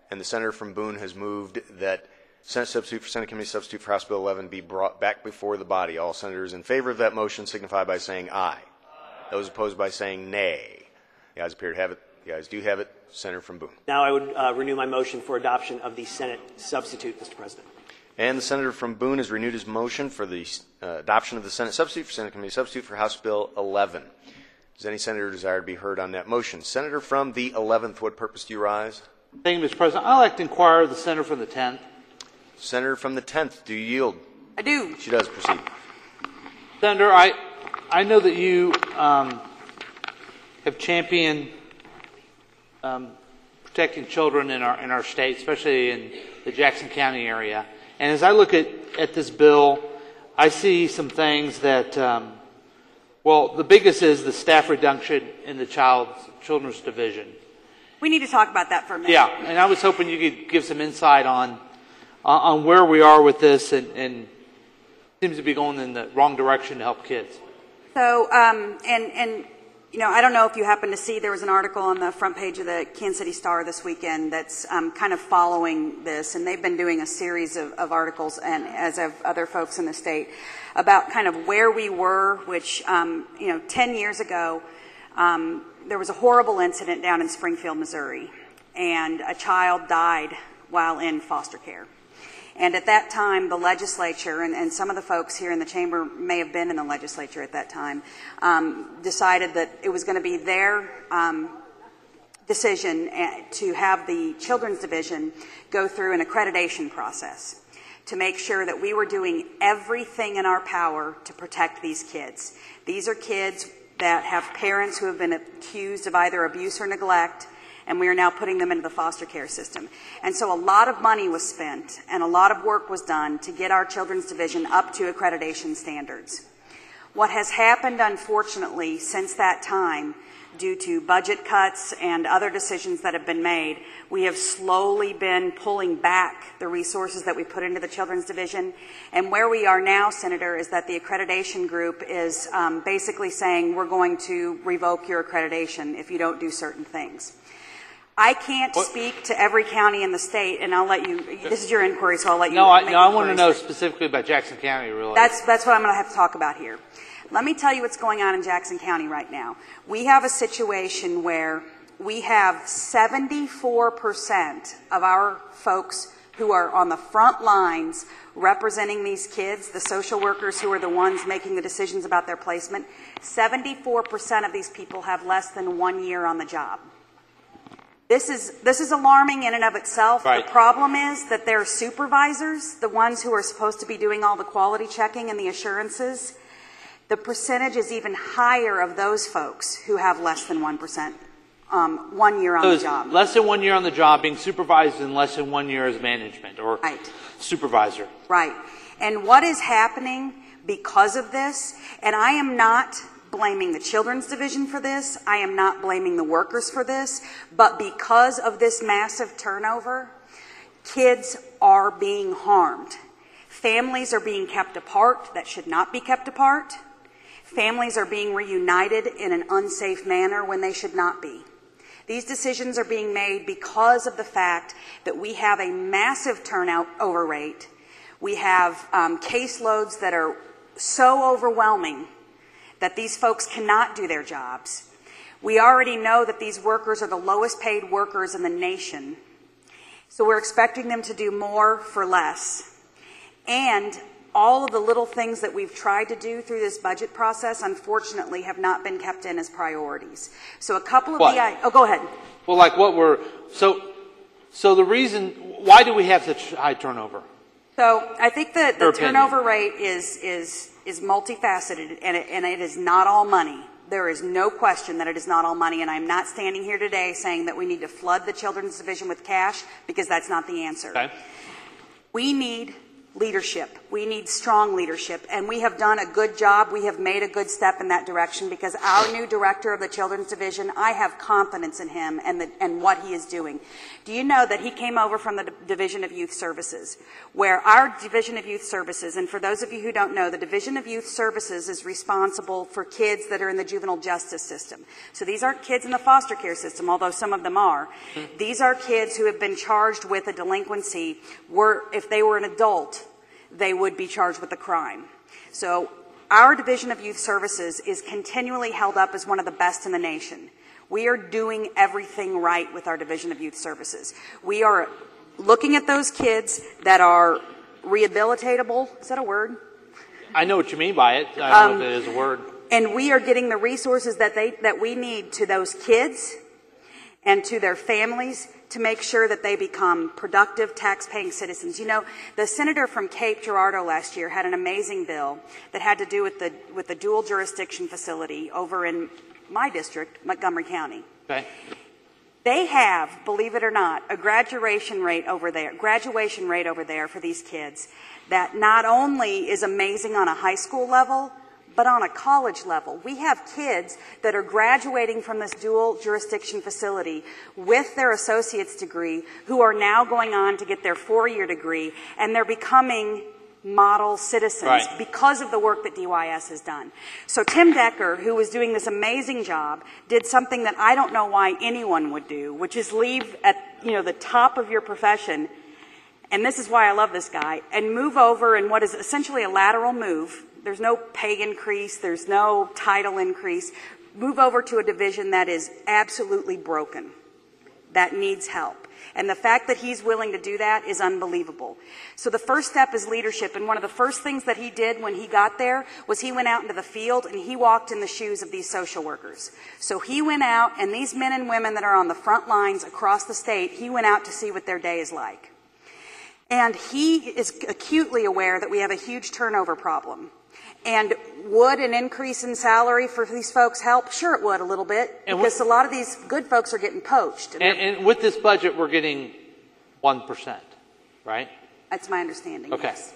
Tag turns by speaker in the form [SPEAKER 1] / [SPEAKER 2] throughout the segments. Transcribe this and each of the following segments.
[SPEAKER 1] and the senator from Boone has moved that Senate substitute for Senate Committee substitute for House Bill 11 be brought back before the body. All senators in favor of that motion signify by saying aye. Those opposed by saying nay. The ayes appear to have it. The ayes do have it. Senator from Boone.
[SPEAKER 2] Now I would renew my motion for adoption of the Senate substitute, Mr. President.
[SPEAKER 1] And the senator from Boone has renewed his motion for the adoption of the Senate substitute for Senate Committee substitute for House Bill 11. Does any senator desire to be heard on that motion? Senator from the 11th, what purpose do you rise?
[SPEAKER 3] Thank you, Mr. President. I'd like to inquire of the senator from the 10th.
[SPEAKER 1] Senator from the 10th, do you yield?
[SPEAKER 4] I do.
[SPEAKER 1] She does. Proceed.
[SPEAKER 3] Senator, I know that you have championed protecting children in our state, especially in the Jackson County area. And as I look at this bill, I see some things that, well, the biggest is the staff reduction in the Children's Division.
[SPEAKER 4] We need to talk about that for a minute.
[SPEAKER 3] Yeah, and I was hoping you could give some insight on where we are with this, and seems to be going in the wrong direction to help kids.
[SPEAKER 4] So, you know, I don't know if you happen to see, there was an article on the front page of the Kansas City Star this weekend that's kind of following this, and they've been doing a series of articles, and as have other folks in the state, about kind of where we were, which, you know, 10 years ago, there was a horrible incident down in Springfield, Missouri, and a child died while in foster care. And at that time, the legislature, and some of the folks here in the chamber may have been in the legislature at that time, decided that it was going to be their decision to have the Children's Division go through an accreditation process to make sure that we were doing everything in our power to protect these kids. These are kids that have parents who have been accused of either abuse or neglect, and we are now putting them into the foster care system. And so a lot of money was spent and a lot of work was done to get our Children's Division up to accreditation standards. What has happened, unfortunately, since that time, due to budget cuts and other decisions that have been made, we have slowly been pulling back the resources that we put into the Children's Division. And where we are now, Senator, is that the accreditation group is basically saying we're going to revoke your accreditation if you don't do certain things. I can't speak to every county in the state, and I'll let you, this is your inquiry, so I'll let you
[SPEAKER 3] No, I want to know specifically about Jackson County, really.
[SPEAKER 4] That's what I'm going to have to talk about here. Let me tell you what's going on in Jackson County right now. We have a situation where we have 74% of our folks who are on the front lines representing these kids, the social workers who are the ones making the decisions about their placement. 74% of these people have less than 1 year on the job. This is alarming in and of itself.
[SPEAKER 3] Right.
[SPEAKER 4] The problem is that their supervisors, the ones who are supposed to be doing all the quality checking and the assurances, the percentage is even higher of those folks who have less than 1%, 1 year on the job.
[SPEAKER 3] Less than 1 year on the job, being supervised, and less than 1 year as management or supervisor.
[SPEAKER 4] Right. And what is happening because of this, and I am not blaming the Children's Division for this, I am not blaming the workers for this, but because of this massive turnover, kids are being harmed. Families are being kept apart that should not be kept apart. Families are being reunited in an unsafe manner when they should not be. These decisions are being made because of the fact that we have a massive turnover rate. We have caseloads that are so overwhelming that these folks cannot do their jobs. We already know that these workers are the lowest paid workers in the nation. So we're expecting them to do more for less. And all of the little things that we've tried to do through this budget process, unfortunately, have not been kept in as priorities. So a couple of go ahead.
[SPEAKER 3] Well, like what so the reason, why do we have such high turnover?
[SPEAKER 4] So I think that the turnover rate is multifaceted, and it is not all money. There is no question that it is not all money, and I'm not standing here today saying that we need to flood the Children's Division with cash, because that's not the answer.
[SPEAKER 3] Okay.
[SPEAKER 4] We need leadership. We need strong leadership, and we have done a good job. We have made a good step in that direction because our new director of the Children's Division, I have confidence in him and what he is doing. Do you know that he came over from the Division of Youth Services, where our Division of Youth Services, and for those of you who don't know, the Division of Youth Services is responsible for kids that are in the juvenile justice system. So these aren't kids in the foster care system, although some of them are. These are kids who have been charged with a delinquency where if they were an adult, they would be charged with a crime. So our Division of Youth Services is continually held up as one of the best in the nation. We are doing everything right with our Division of Youth Services. We are looking at those kids that are rehabilitatable. Is that a word?
[SPEAKER 3] I know what you mean by it. I don't know if it is a word.
[SPEAKER 4] And we are getting the resources that we need to those kids and to their families to make sure that they become productive, tax-paying citizens. You know, the senator from Cape Girardeau last year had an amazing bill that had to do with the dual jurisdiction facility over in my district, Montgomery County.
[SPEAKER 3] Okay.
[SPEAKER 4] They have, believe it or not, a graduation rate over there for these kids that not only is amazing on a high school level, but on a college level. We have kids that are graduating from this dual jurisdiction facility with their associate's degree who are now going on to get their 4-year degree, and they're becoming model citizens because of the work that DYS has done. So Tim Decker, who was doing this amazing job, did something that I don't know why anyone would do, which is leave at the top of your profession, and this is why I love this guy, and move over in what is essentially a lateral move. There's no pay increase. There's no title increase. Move over to a division that is absolutely broken, that needs help. And the fact that he's willing to do that is unbelievable. So the first step is leadership. And one of the first things that he did when he got there was he went out into the field and he walked in the shoes of these social workers. So he went out, and these men and women that are on the front lines across the state, he went out to see what their day is like. And he is acutely aware that we have a huge turnover problem. And would an increase in salary for these folks help? Sure, it would a little bit, because a lot of these good folks are getting poached.
[SPEAKER 3] And with this budget, we're getting 1%, right?
[SPEAKER 4] That's my understanding,
[SPEAKER 3] okay.
[SPEAKER 4] Yes.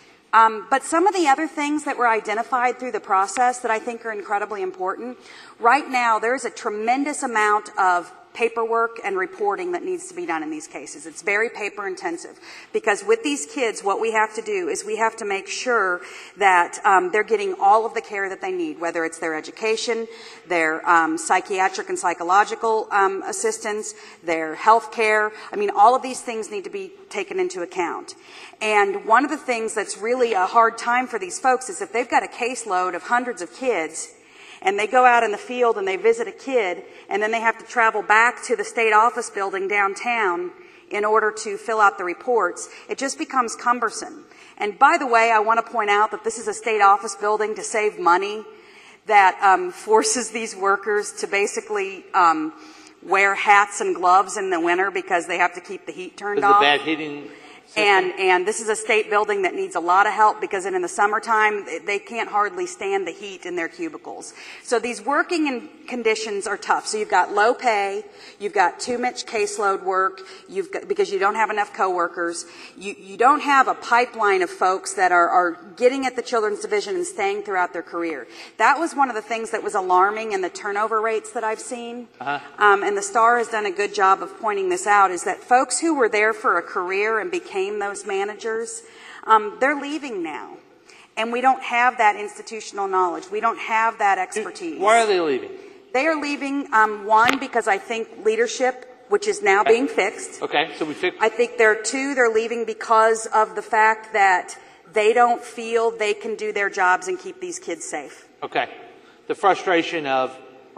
[SPEAKER 4] But some of the other things that were identified through the process that I think are incredibly important, right now there's a tremendous amount of paperwork and reporting that needs to be done in these cases. It's very paper intensive because with these kids, what we have to do is we have to make sure that they're getting all of the care that they need, whether it's their education, their psychiatric and psychological assistance, their health care. I mean, all of these things need to be taken into account. And one of the things that's really a hard time for these folks is if they've got a caseload of hundreds of kids, and they go out in the field and they visit a kid, and then they have to travel back to the state office building downtown in order to fill out the reports, it just becomes cumbersome. And by the way, I want to point out that this is a state office building to save money that forces these workers to basically wear hats and gloves in the winter because they have to keep the heat turned off.
[SPEAKER 3] The bad heating system.
[SPEAKER 4] And this is a state building that needs a lot of help because in the summertime, they can't hardly stand the heat in their cubicles. So these working conditions are tough. So you've got low pay, you've got too much caseload work, because you don't have enough coworkers, you don't have a pipeline of folks that are getting at the Children's Division and staying throughout their career. That was one of the things that was alarming in the turnover rates that I've seen. And the Star has done a good job of pointing this out, is that folks who were there for a career and became those managers, they're leaving now. And we don't have that institutional knowledge. We don't have that expertise.
[SPEAKER 3] Why are they leaving?
[SPEAKER 4] They are leaving, one, because I think leadership, which is now being fixed.
[SPEAKER 3] Okay, so we fixed.
[SPEAKER 4] I think they're leaving because of the fact that they don't feel they can do their jobs and keep these kids safe.
[SPEAKER 3] Okay. The frustration of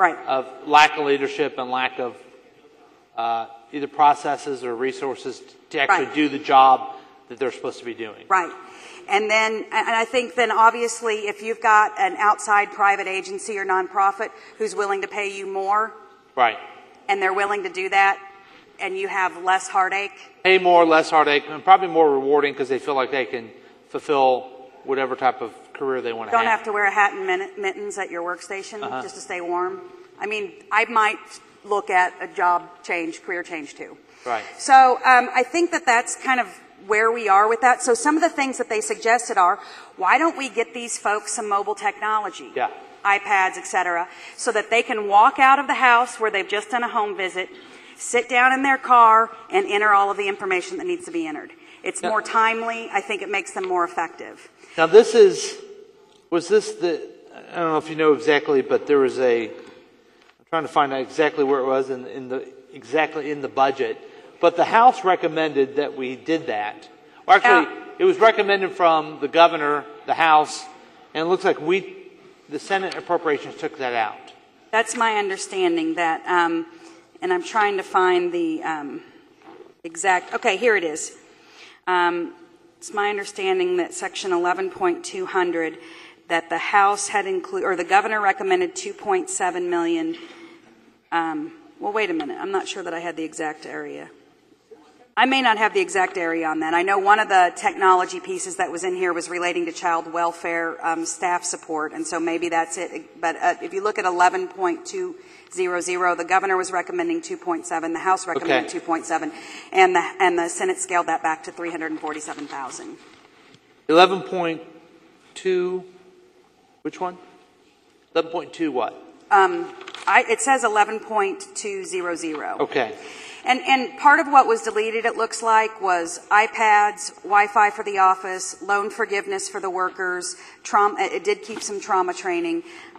[SPEAKER 3] lack of leadership and lack of either processes or resources to actually do the job that they're supposed to be doing.
[SPEAKER 4] Right. And I think then obviously if you've got an outside private agency or nonprofit who's willing to pay you more.
[SPEAKER 3] Right.
[SPEAKER 4] And they're willing to do that, and you have less heartache.
[SPEAKER 3] Pay more, less heartache, and probably more rewarding because they feel like they can fulfill whatever type of career they want to have.
[SPEAKER 4] Don't have to wear a hat and mittens at your workstation just to stay warm. I mean, I might look at a job change, career change too.
[SPEAKER 3] Right.
[SPEAKER 4] So I think that that's kind of where we are with that. So some of the things that they suggested are, why don't we get these folks some mobile technology?
[SPEAKER 3] Yeah.
[SPEAKER 4] iPads, etc., so that they can walk out of the house where they've just done a home visit, sit down in their car, and enter all of the information that needs to be entered. It's more timely. I think it makes them more effective.
[SPEAKER 3] Now, was this I don't know if you know exactly, but there was I'm trying to find out exactly where it was exactly in the budget. But the House recommended that we did that. Well, actually, it was recommended from the governor, the House, and it looks like the Senate Appropriations took that out.
[SPEAKER 4] That's my understanding that, and I'm trying to find the exact, okay, here it is. It's my understanding that section 11.200, that the House had or the governor recommended 2.7 million. Well, wait a minute. I'm not sure that I had the exact area. I may not have the exact area on that. I know one of the technology pieces that was in here was relating to child welfare staff support, and so maybe that's it. But if you look at 11.200, the governor was recommending 2.7, the House recommended 2.7, and the Senate scaled that back to 347,000.
[SPEAKER 3] 11.2. Which one? 11.2 what?
[SPEAKER 4] It says 11.200.
[SPEAKER 3] Okay.
[SPEAKER 4] And part of what was deleted, it looks like, was iPads, Wi-Fi for the office, loan forgiveness for the workers, trauma. It did keep some trauma training.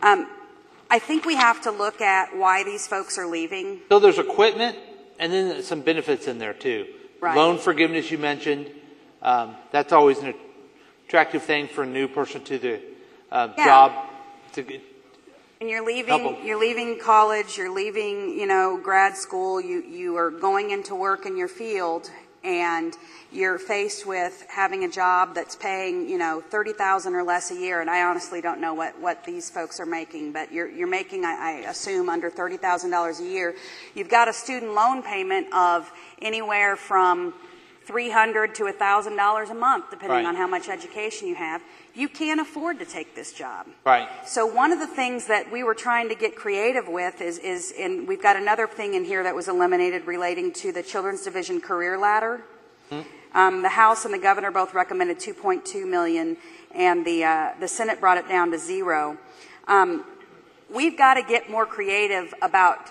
[SPEAKER 4] I think we have to look at why these folks are leaving.
[SPEAKER 3] So there's equipment and then some benefits in there too.
[SPEAKER 4] Right.
[SPEAKER 3] Loan forgiveness you mentioned. That's always an attractive thing for a new person to the job.
[SPEAKER 4] And you're leaving college, you're leaving, grad school, you are going into work in your field, and you're faced with having a job that's paying, $30,000 or less a year. And I honestly don't know what these folks are making, but you're making, I assume, under $30,000 a year. You've got a student loan payment of anywhere from $300 to $1,000 a month, depending on how much education you have. You can't afford to take this job.
[SPEAKER 3] Right.
[SPEAKER 4] So one of the things that we were trying to get creative with is and we've got another thing in here that was eliminated relating to the Children's Division career ladder. The House and the governor both recommended 2.2 million, and the Senate brought it down to 0. We've got to get more creative about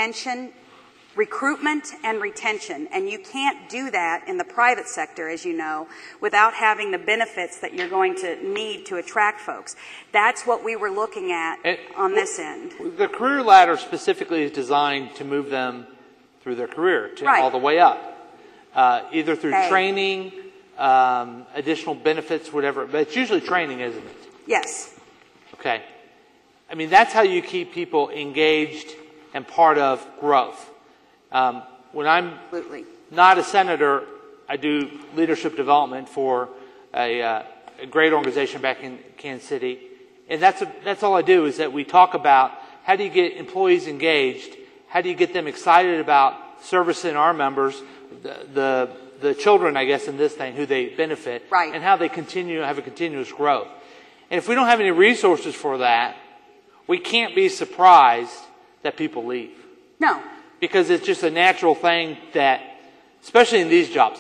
[SPEAKER 4] recruitment and retention, and you can't do that in the private sector, as you know, without having the benefits that you're going to need to attract folks. That's what we were looking at on this end.
[SPEAKER 3] The career ladder specifically is designed to move them through their career, all the way up, either through training, additional benefits, whatever. But it's usually training, isn't it?
[SPEAKER 4] Yes.
[SPEAKER 3] Okay. I mean, that's how you keep people engaged and part of growth. When I'm not a senator, I do leadership development for a great organization back in Kansas City, and that's all I do. Is that we talk about how do you get employees engaged, how do you get them excited about servicing our members, the children, I guess, in this thing, who they benefit, and how they have a continuous growth. And if we don't have any resources for that, we can't be surprised that people leave.
[SPEAKER 4] No.
[SPEAKER 3] Because it's just a natural thing that, especially in these jobs,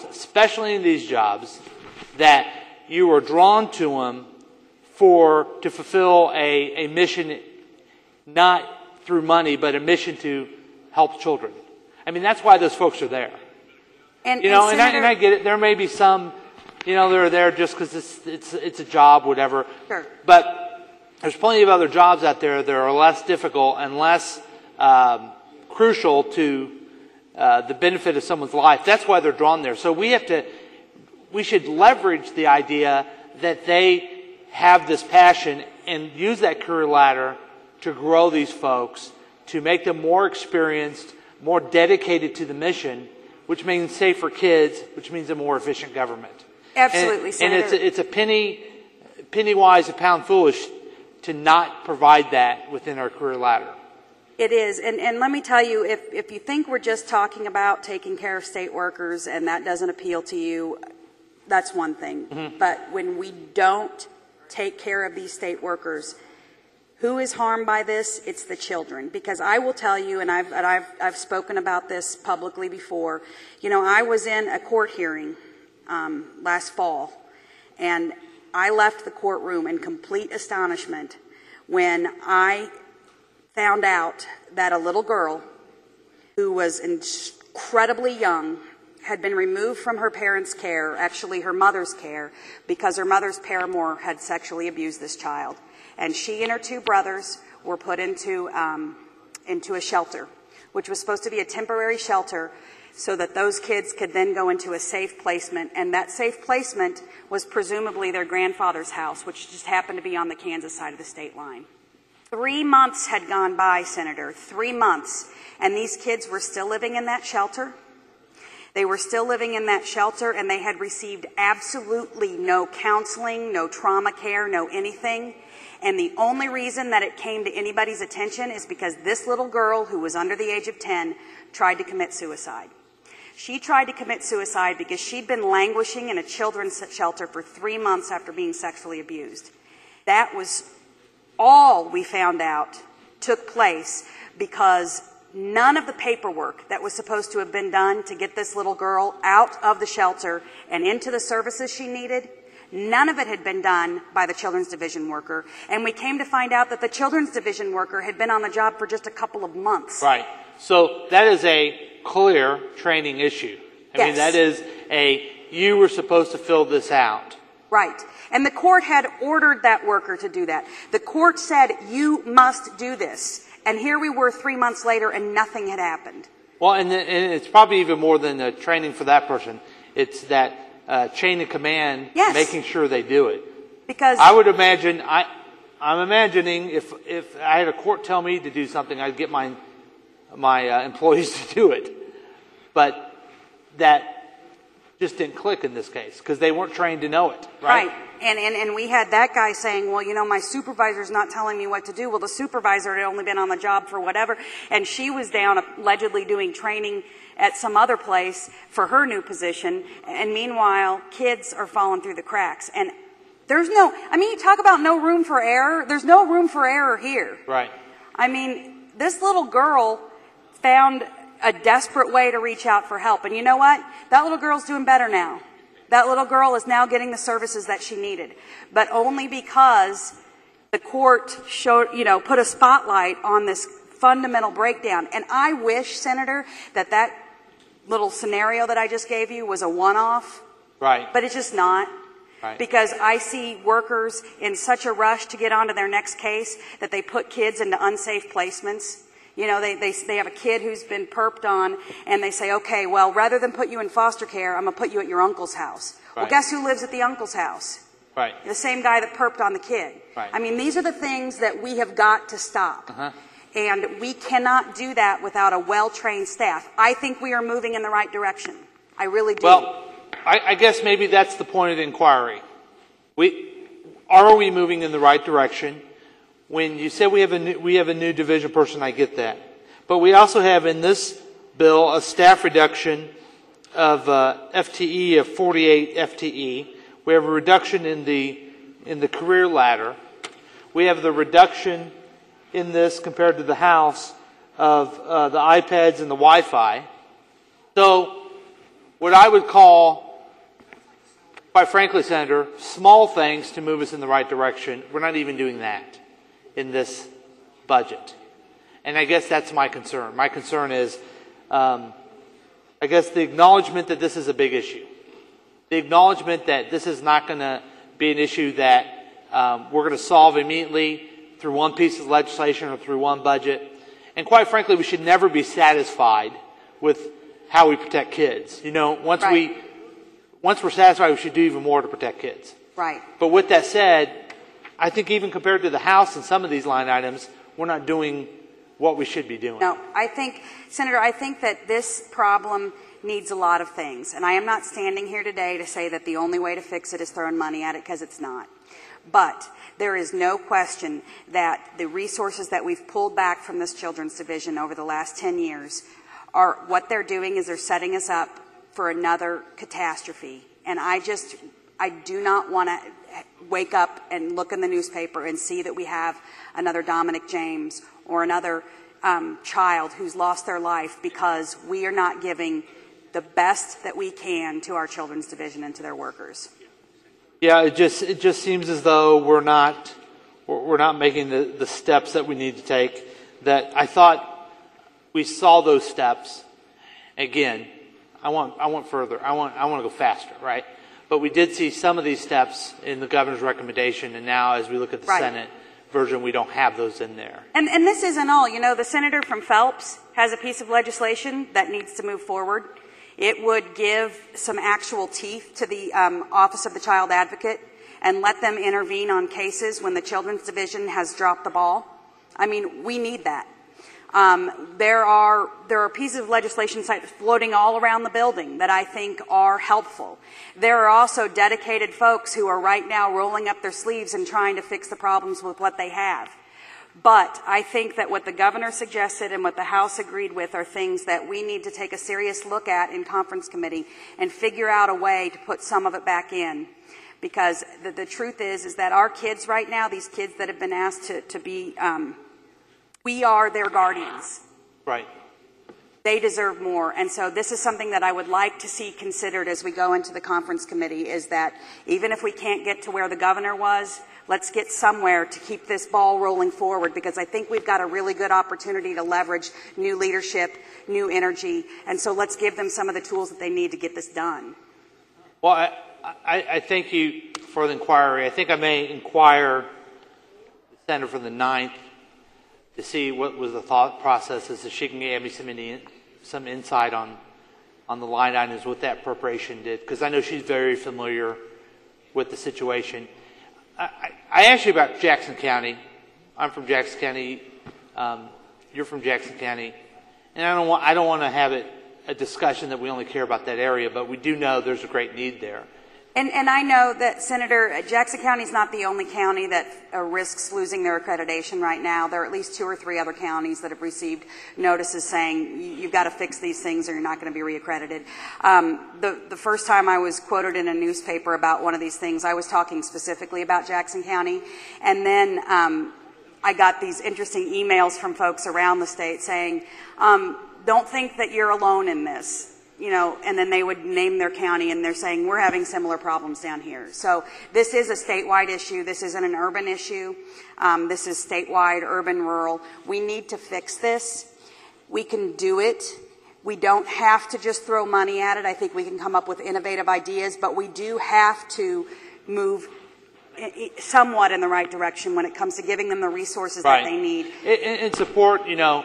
[SPEAKER 3] that you are drawn to them to fulfill a mission, not through money, but a mission to help children. I mean, that's why those folks are there. And I get it. There may be some, they're there just because it's a job, whatever.
[SPEAKER 4] Sure.
[SPEAKER 3] But there's plenty of other jobs out there that are less difficult and less crucial to the benefit of someone's life. That's why they're drawn there. So we should leverage the idea that they have this passion and use that career ladder to grow these folks, to make them more experienced, more dedicated to the mission, which means safer kids, which means a more efficient government.
[SPEAKER 4] Absolutely, Senator.
[SPEAKER 3] And it's a penny wise, a pound foolish to not provide that within our career ladder.
[SPEAKER 4] It is. And let me tell you, if you think we're just talking about taking care of state workers and that doesn't appeal to you, that's one thing. Mm-hmm. But when we don't take care of these state workers, who is harmed by this? It's the children. Because I will tell you, and I've spoken about this publicly before, I was in a court hearing last fall, and I left the courtroom in complete astonishment when I found out that a little girl who was incredibly young had been removed from her parents' care, actually her mother's care, because her mother's paramour had sexually abused this child. And she and her two brothers were put into a shelter, which was supposed to be a temporary shelter so that those kids could then go into a safe placement. And that safe placement was presumably their grandfather's house, which just happened to be on the Kansas side of the state line. 3 months had gone by, Senator, 3 months, and these kids were still living in that shelter. They were still living in that shelter, and they had received absolutely no counseling, no trauma care, no anything. And the only reason that it came to anybody's attention is because this little girl, who was under the age of 10, tried to commit suicide. She tried to commit suicide because she'd been languishing in a children's shelter for 3 months after being sexually abused. That was all we found out took place because none of the paperwork that was supposed to have been done to get this little girl out of the shelter and into the services she needed, none of it had been done by the Children's Division worker. And we came to find out that the Children's Division worker had been on the job for just a couple of months.
[SPEAKER 3] Right. So that is a clear training issue. I mean, that is you were supposed to fill this out.
[SPEAKER 4] Right. And the court had ordered that worker to do that. The court said, you must do this. And here we were 3 months later and nothing had happened. Well, and
[SPEAKER 3] it's probably even more than the training for that person. It's that chain of command, making sure they do it.
[SPEAKER 4] Because
[SPEAKER 3] I would imagine, I'm imagining if I had a court tell me to do something, I'd get my employees to do it. But that just didn't click in this case because they weren't trained to know it. Right.
[SPEAKER 4] And we had that guy saying, well, you know, my supervisor's not telling me what to do. Well, the supervisor had only been on the job for whatever, and she was down allegedly doing training at some other place for her new position. And meanwhile, kids are falling through the cracks. And there's you talk about no room for error. There's no room for error here.
[SPEAKER 3] Right.
[SPEAKER 4] I mean, this little girl found a desperate way to reach out for help. And you know what? That little girl's doing better now. That little girl is now getting the services that she needed. But only because the court put a spotlight on this fundamental breakdown. And I wish, Senator, that little scenario that I just gave you was a one-off.
[SPEAKER 3] Right.
[SPEAKER 4] But it's just not.
[SPEAKER 3] Right.
[SPEAKER 4] Because I see workers in such a rush to get on to their next case that they put kids into unsafe placements. You know, they have a kid who's been perped on, and they say, okay, well, rather than put you in foster care, I'm going to put you at your uncle's house. Right. Well, guess who lives at the uncle's house?
[SPEAKER 3] Right.
[SPEAKER 4] The same guy that perped on the kid.
[SPEAKER 3] Right.
[SPEAKER 4] I mean, these are the things that we have got to stop.
[SPEAKER 3] Uh-huh.
[SPEAKER 4] And we cannot do that without a well-trained staff. I think we are moving in the right direction. I really do.
[SPEAKER 3] Well, I guess maybe that's the point of the inquiry. Are we moving in the right direction? When you said we have a new division person, I get that. But we also have in this bill a staff reduction of FTE of 48 FTE. We have a reduction in the career ladder. We have the reduction in this compared to the House of the iPads and the Wi-Fi. So what I would call, quite frankly, Senator, small things to move us in the right direction. We're not even doing that in this budget. And I guess that's my concern. My concern is, I guess, the acknowledgement that this is a big issue. The acknowledgement that this is not going to be an issue that we're going to solve immediately through one piece of legislation or through one budget. And quite frankly, we should never be satisfied with how we protect kids. You know, once we're satisfied, we should do even more to protect kids.
[SPEAKER 4] Right.
[SPEAKER 3] But with that said, I think even compared to the House and some of these line items, we're not doing what we should be doing.
[SPEAKER 4] No, Senator, I think that this problem needs a lot of things. And I am not standing here today to say that the only way to fix it is throwing money at it, because it's not. But there is no question that the resources that we've pulled back from this Children's Division over the last 10 years are what they're doing is they're setting us up for another catastrophe. And I do not want to wake up and look in the newspaper and see that we have another Dominic James or another child who's lost their life because we are not giving the best that we can to our Children's Division and to their workers.
[SPEAKER 3] Yeah, it just seems as though we're not making the steps that we need to take. That I thought we saw those steps. Again, I want further. I want to go faster, right? But we did see some of these steps in the governor's recommendation, and now as we look at the Senate version, we don't have those in there.
[SPEAKER 4] And this isn't all. You know, the senator from Phelps has a piece of legislation that needs to move forward. It would give some actual teeth to the Office of the Child Advocate and let them intervene on cases when the Children's Division has dropped the ball. I mean, we need that. There are pieces of legislation floating all around the building that I think are helpful. There are also dedicated folks who are right now rolling up their sleeves and trying to fix the problems with what they have. But I think that what the governor suggested and what the House agreed with are things that we need to take a serious look at in conference committee and figure out a way to put some of it back in. Because the truth is that our kids right now, these kids that have been asked to be, we are their guardians.
[SPEAKER 3] Right.
[SPEAKER 4] They deserve more. And so this is something that I would like to see considered as we go into the conference committee, is that even if we can't get to where the governor was, let's get somewhere to keep this ball rolling forward, because I think we've got a really good opportunity to leverage new leadership, new energy, and so let's give them some of the tools that they need to get this done.
[SPEAKER 3] Well, I thank you for the inquiry. I think I may inquire the senator from the 9th to see what was the thought process, so she can give me some insight on the line items, what that appropriation did, because I know she's very familiar with the situation. I asked you about Jackson County. I'm from Jackson County. You're from Jackson County, and I don't want to have it a discussion that we only care about that area, but we do know there's a great need there.
[SPEAKER 4] And I know that, Senator, Jackson County is not the only county that risks losing their accreditation right now. There are at least 2 or 3 other counties that have received notices saying you've got to fix these things or you're not going to be reaccredited. The first time I was quoted in a newspaper about one of these things, I was talking specifically about Jackson County, and then I got these interesting emails from folks around the state saying, don't think that you're alone in this. You know, and then they would name their county, and they're saying, we're having similar problems down here. So this is a statewide issue. This isn't an urban issue. This is statewide, urban, rural. We need to fix this. We can do it. We don't have to just throw money at it. I think we can come up with innovative ideas, but we do have to move somewhat in the right direction when it comes to giving them the resources that they need.
[SPEAKER 3] And support, you know,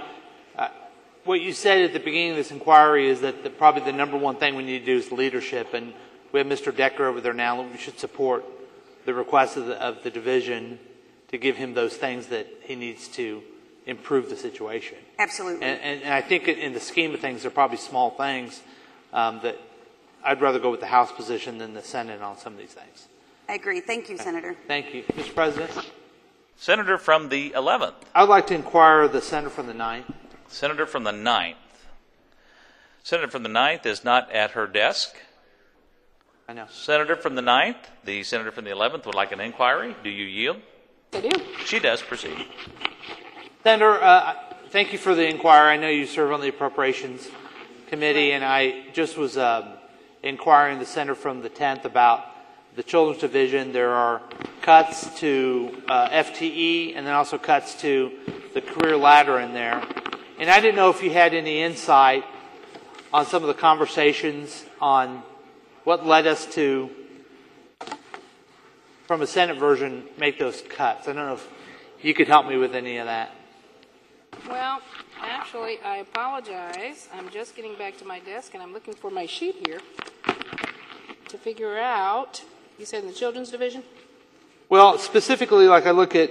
[SPEAKER 3] what you said at the beginning of this inquiry is that probably the number one thing we need to do is leadership, and we have Mr. Decker over there now. We should support the request of the division to give him those things that he needs to improve the situation.
[SPEAKER 4] Absolutely.
[SPEAKER 3] And I think in the scheme of things, they're probably small things that I'd rather go with the House position than the Senate on some of these things.
[SPEAKER 4] I agree. Thank you, Senator.
[SPEAKER 3] Thank you. Mr. President?
[SPEAKER 5] Senator from the 11th.
[SPEAKER 3] I'd like to inquire the senator from the 9th.
[SPEAKER 5] Senator from the 9th. Senator from the 9th is not at her desk.
[SPEAKER 3] I know.
[SPEAKER 5] Senator from the 9th, the senator from the 11th would like an inquiry. Do you yield?
[SPEAKER 6] I do.
[SPEAKER 5] She does. Proceed.
[SPEAKER 3] Senator, thank you for the inquiry. I know you serve on the Appropriations Committee, and I just was inquiring the senator from the 10th about the Children's Division. There are cuts to FTE and then also cuts to the career ladder in there. And I didn't know if you had any insight on some of the conversations on what led us to, from a Senate version, make those cuts. I don't know if you could help me with any of that.
[SPEAKER 6] Well, actually, I apologize. I'm just getting back to my desk, and I'm looking for my sheet here to figure out. You said in the Children's Division?
[SPEAKER 3] Well, specifically, like I look at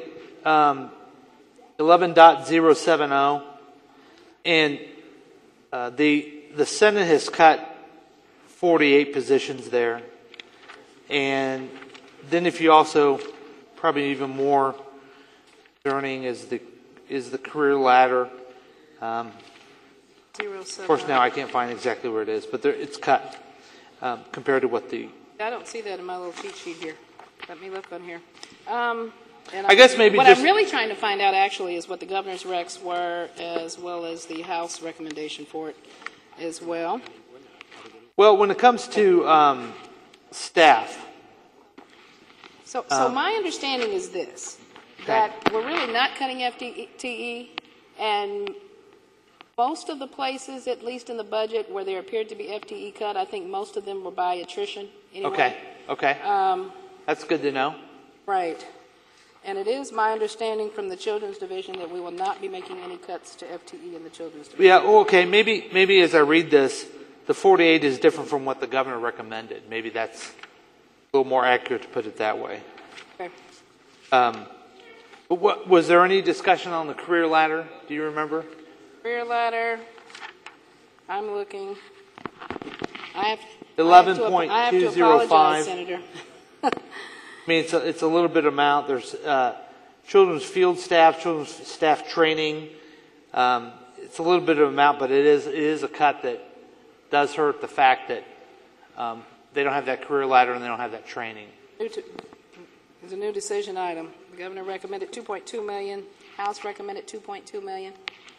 [SPEAKER 3] 11.070, and the Senate has cut 48 positions there. And then if you also, probably even more concerning is the career ladder. Of course, now I can't find exactly where it is, but it's cut compared to what the...
[SPEAKER 6] I don't see that in my little cheat sheet here. Let me look on here. And
[SPEAKER 3] I guess maybe
[SPEAKER 6] what
[SPEAKER 3] just...
[SPEAKER 6] I'm really trying to find out actually is what the governor's recs were, as well as the House recommendation for it as well.
[SPEAKER 3] Well, when it comes to staff,
[SPEAKER 6] So my understanding is this, that we're really not cutting FTE, and most of the places, at least in the budget, where there appeared to be FTE cut, I think most of them were by attrition anyway.
[SPEAKER 3] Okay. That's good to know.
[SPEAKER 6] Right. And it is my understanding from the Children's Division that we will not be making any cuts to FTE in the Children's Division.
[SPEAKER 3] Yeah, okay, maybe as I read this, the 48 is different from what the governor recommended. Maybe that's a little more accurate to put it that way.
[SPEAKER 6] Okay.
[SPEAKER 3] But was there any discussion on the career ladder? Do you remember?
[SPEAKER 6] Career ladder, I'm looking. I have to
[SPEAKER 3] 11.205.
[SPEAKER 6] apologize, Senator.
[SPEAKER 3] I mean, it's a little bit amount. There's children's field staff, children's staff training. It's a little bit of amount, but it is a cut that does hurt the fact that they don't have that career ladder and they don't have that training.
[SPEAKER 6] It's a new decision item. The governor recommended $2.2 million. House recommended $2.2 million.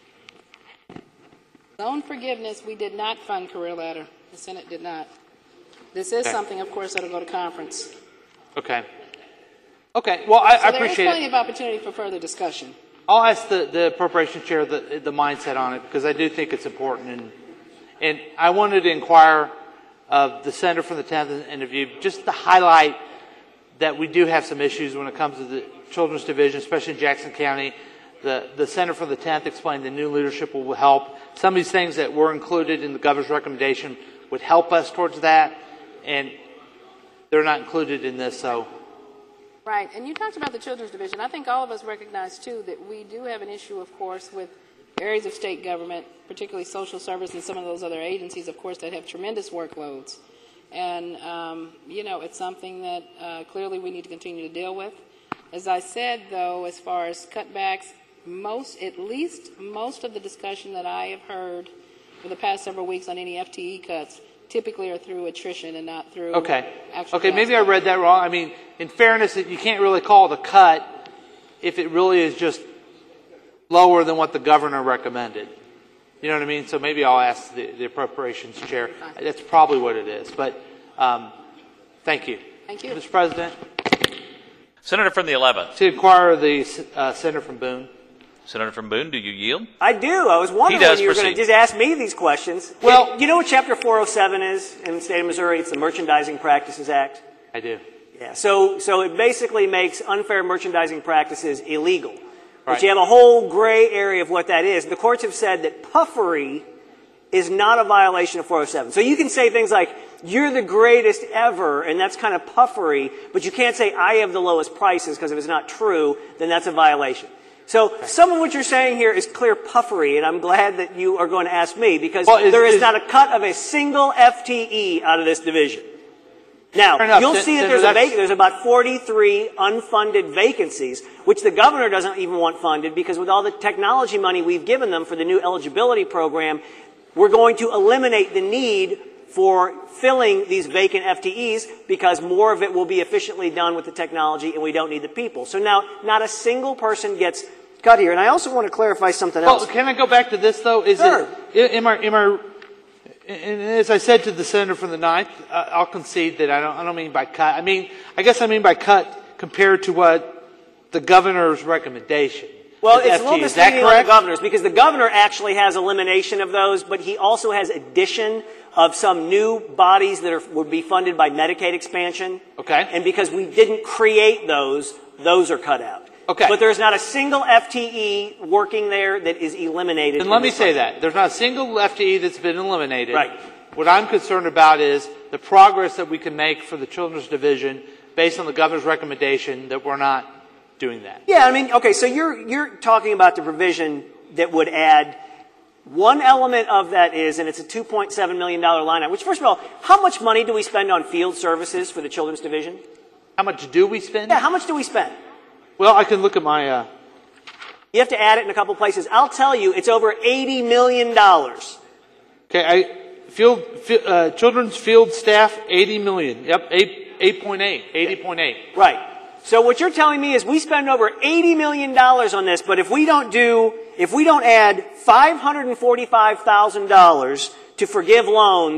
[SPEAKER 6] Loan forgiveness, we did not fund career ladder. The Senate did not. This is something, of course, that'll go to conference.
[SPEAKER 3] Okay. Well, I appreciate
[SPEAKER 6] There's plenty of opportunity for further discussion.
[SPEAKER 3] I'll ask the appropriation chair the mindset on it, because I do think it's important. And I wanted to inquire of the senator from the 10th interview, just to highlight that we do have some issues when it comes to the Children's Division, especially in Jackson County. The senator from the 10th explained the new leadership will help. Some of these things that were included in the governor's recommendation would help us towards that, and they're not included in this, so.
[SPEAKER 6] Right, and you talked about the Children's Division. I think all of us recognize, too, that we do have an issue, of course, with areas of state government, particularly social service and some of those other agencies, of course, that have tremendous workloads. And, it's something that clearly we need to continue to deal with. As I said, though, as far as cutbacks, most of the discussion that I have heard for the past several weeks on any FTE cuts typically are through attrition and not through actual
[SPEAKER 3] Okay, maybe I read that wrong. I mean, in fairness, you can't really call it a cut if it really is just lower than what the governor recommended. You know what I mean? So maybe I'll ask the appropriations chair. That's probably what it is. But thank you.
[SPEAKER 6] Thank you.
[SPEAKER 3] Mr. President.
[SPEAKER 5] Senator from the 11th.
[SPEAKER 3] To inquire the senator from Boone.
[SPEAKER 5] Senator from Boone, do you yield?
[SPEAKER 2] I do. I was wondering when you were going to just ask me these questions.
[SPEAKER 3] Well,
[SPEAKER 2] you know what Chapter 407 is in the state of Missouri? It's the Merchandising Practices Act.
[SPEAKER 3] I do.
[SPEAKER 2] Yeah. So it basically makes unfair merchandising practices illegal.
[SPEAKER 3] Right.
[SPEAKER 2] But you have a whole gray area of what that is. The courts have said that puffery is not a violation of 407. So you can say things like, you're the greatest ever, and that's kind of puffery, but you can't say, I have the lowest prices, because if it's not true, then that's a violation. So some of what you're saying here is clear puffery, and I'm glad that you are going to ask me, because there is not a cut of a single FTE out of this division. Now, you'll see that there's about 43 unfunded vacancies, which the governor doesn't even want funded, because with all the technology money we've given them for the new eligibility program, we're going to eliminate the need for filling these vacant FTEs, because more of it will be efficiently done with the technology and we don't need the people. So now not a single person gets cut here. And I also want to clarify something else.
[SPEAKER 3] Can I go back to this, though?
[SPEAKER 2] Sure.
[SPEAKER 3] And as I said to the senator from the 9th, I'll concede that I don't mean by cut. I guess I mean by cut compared to what the governor's recommendation.
[SPEAKER 2] Well, it's a little misleading on the governor's, because the governor actually has elimination of those, but he also has addition of some new bodies that would be funded by Medicaid expansion.
[SPEAKER 3] Okay.
[SPEAKER 2] And because we didn't create those are cut out.
[SPEAKER 3] Okay.
[SPEAKER 2] But there's not a single FTE working there that is eliminated.
[SPEAKER 3] And let me say that. There's not a single FTE that's been eliminated.
[SPEAKER 2] Right.
[SPEAKER 3] What I'm concerned about is the progress that we can make for the Children's Division based on the governor's recommendation that we're not doing that.
[SPEAKER 2] Yeah, okay, so you're talking about the provision that would add one element of that is, and it's a $2.7 million line item, which, first of all, how much money do we spend on field services for the Children's Division?
[SPEAKER 3] How much do we spend?
[SPEAKER 2] Yeah, how much do we spend?
[SPEAKER 3] Well, I can look at my...
[SPEAKER 2] You have to add it in a couple places. I'll tell you, it's over $80 million.
[SPEAKER 3] Okay, children's field staff, $80 million. Yep, 80.8.
[SPEAKER 2] Right. So what you're telling me is we spend over $80 million on this, but if we don't add $545,000 to forgive loans,